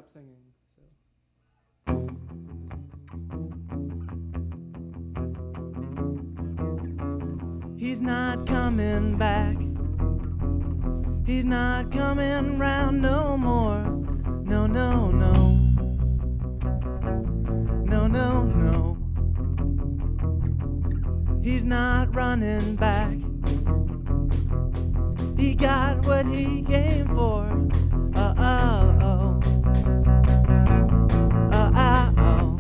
stop singing. So. He's not coming back. He's not coming round no more. No, no, no. No, no, no. He's not running back. He got what he came for. Oh. Oh.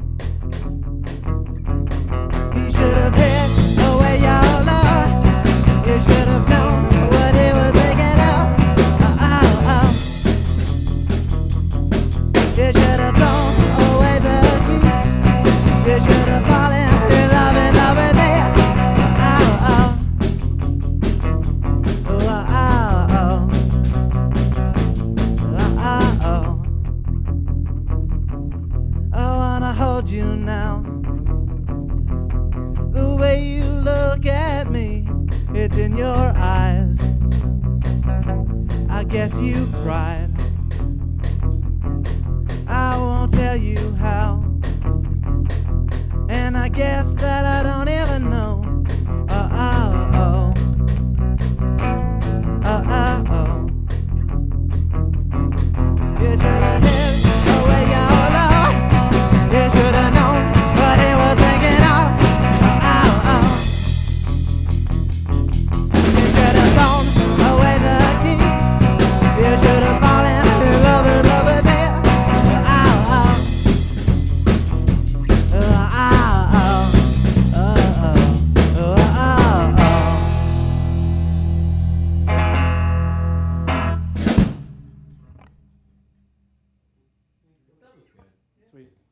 He should have hit away your love. You should have known what he was thinking of. Oh. You should have thrown away the key. You should have fallen in love with me. I wanna hold you now. The way you look at me, it's in your eyes. I guess you cried. I won't tell you how. And I guess that I don't even know. You should have hid away your love. You should have known what he was thinking of. You should have thrown away the key. You should have fallen in love with me. Sweet.